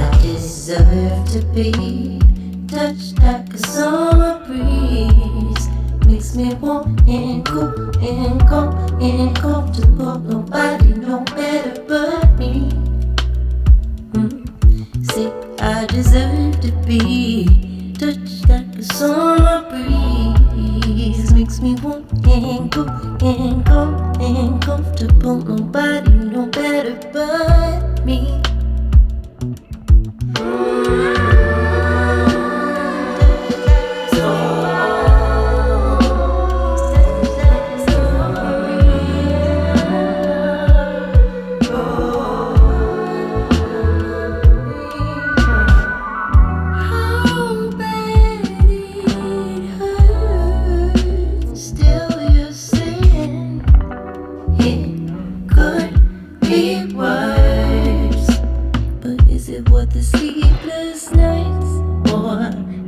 Deserve to be touched like a summer breeze. Makes me warm and cool and calm and comfortable. Nobody know better but me. Say I deserve to be touched like a summer breeze. Makes me warm and cool and calm and comfortable. Nobody know better but me. Is it worth the sleepless nights, or